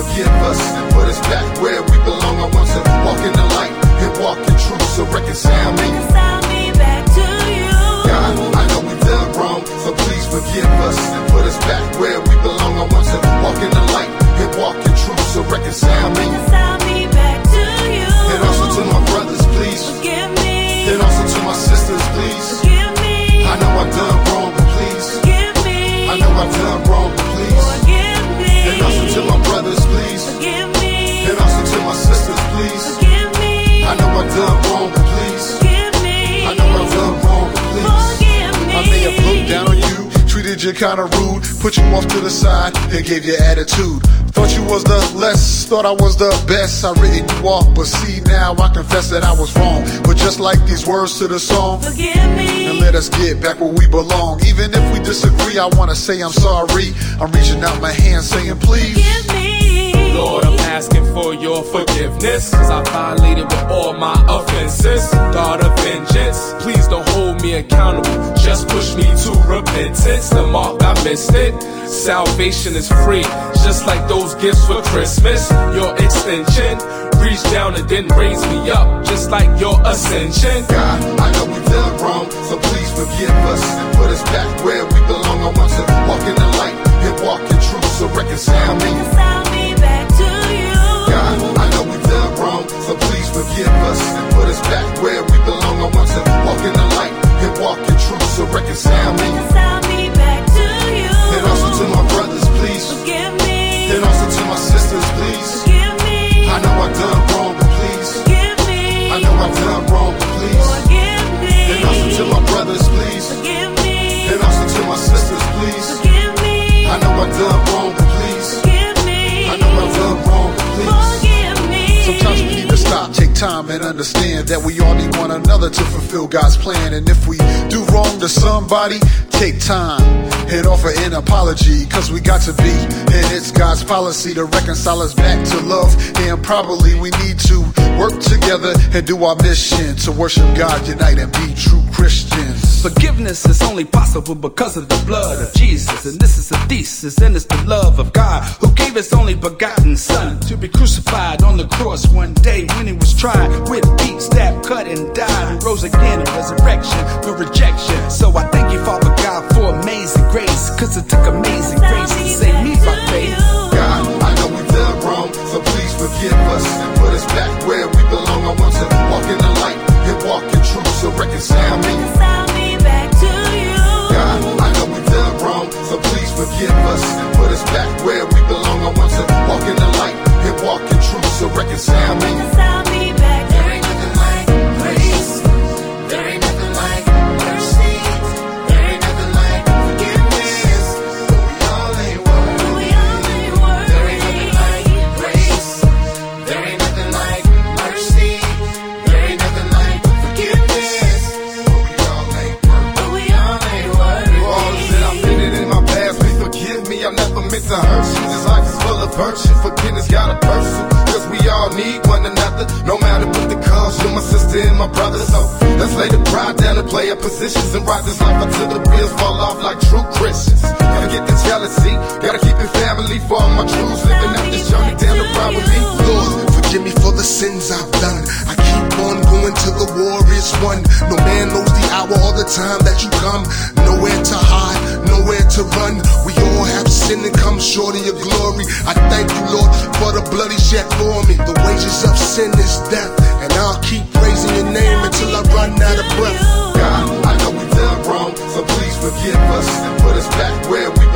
forgive us and put us back where we belong. I want to walk in the light and walk in truth, so reconcile me back to you. God, I know we done wrong, so please forgive us and put us back where we belong. I want to walk in the light and walk in truth, so reconcile me back to you. And also to my brothers, please forgive me. And also to my sisters, please Forgive me. I know I've done wrong, but please Forgive me. I know I've done wrong, but please Forgive me. And also to my brothers, please Forgive me. And also to my sisters, please Forgive me. I know I've done wrong, but please Forgive me. I know I've done wrong, but please Forgive me. I may have looked down on you, treated you kinda rude, put you off to the side and gave you attitude. Thought you was the less, thought I was the best. I written you off, but see now I confess that I was wrong. But just like these words to the song, Forgive me. and let us get back where we belong. Even if we disagree, I wanna say I'm sorry. I'm reaching out my hand saying please Forgive me. Lord, I'm asking for your forgiveness, cause I violated with all my offenses. God of vengeance, please don't hold me accountable, just push me to repentance. The mark, I missed it. Salvation is free, just like those gifts for Christmas. Your extension reached down and then raised me up, just like your ascension. God, I know we've done wrong, so please forgive us and put us back where we belong. I want to walk in the light and walk in truth, so reconcile me back to you. God, I know we've done wrong, so please forgive us and put us back where we belong. I want to walk in the light and walk in truth, so reconcile me back to you. And also to my brothers, please Forgive me. And also to my sisters, please Forgive me. I know I've done wrong, but please Forgive me. I know I've done wrong, but please Forgive me. And also to my brothers, please Forgive me. And also to my sisters, please Forgive me. I know I've done wrong, but please Forgive me. I know I've done wrong, but please Forgive me. Sometimes we need to stop, take time and understand that we all need one another to fulfill God's plan. And if we do wrong to somebody, take time and offer an apology, cause we got to be, and it's God's policy to reconcile us back to love. And probably we need to work together and do our mission to worship God, unite and be true Christians. Forgiveness is only possible because of the blood of Jesus. And this is a thesis, and it's the love of God who gave his only begotten son to be crucified on the cross one day when he was tried with beat, stabbed, cut, and died, and rose again in resurrection, no rejection. So I thank you, Father God, for amazing grace, cause it took amazing grace to save me by faith. God, I know we've done wrong, so please forgive us and put us back where we belong. I want to walk in the light and walk in truth, so reconcile me back to you. God, I know we've done wrong, so please forgive us and put us back where we belong. I want to walk in the light and walk in truth, so reconcile me back. There ain't nothing like grace. There ain't nothing like mercy. There ain't nothing like forgiveness. But we all ain't worthy. There ain't nothing like grace. There ain't nothing like mercy. There ain't nothing like forgiveness. But we all ain't worthy. For all the shit I've been in my past, please forgive me. I never meant to hurt you. This life is full of virtue. Forgiveness got a person, cause we all need one another. No matter what the cause, you're my sister and my brother. So let's lay the pride down and play our positions and ride this life until the wheels fall off like true Christians. Gotta get the jealousy, gotta keep it family for all my truths living out this journey down the ride with me. Lord, forgive me for the sins I've done. I keep on going till the war is won. No man knows the hour or the time that you come. Nowhere to hide, nowhere to run. We all have sinned and come short of your glory. I thank you, Lord, for the blood he shed for me. The wages of sin is death, and I'll keep praising your name until I run out of breath. God, I know we've done wrong, so please forgive us and put us back where we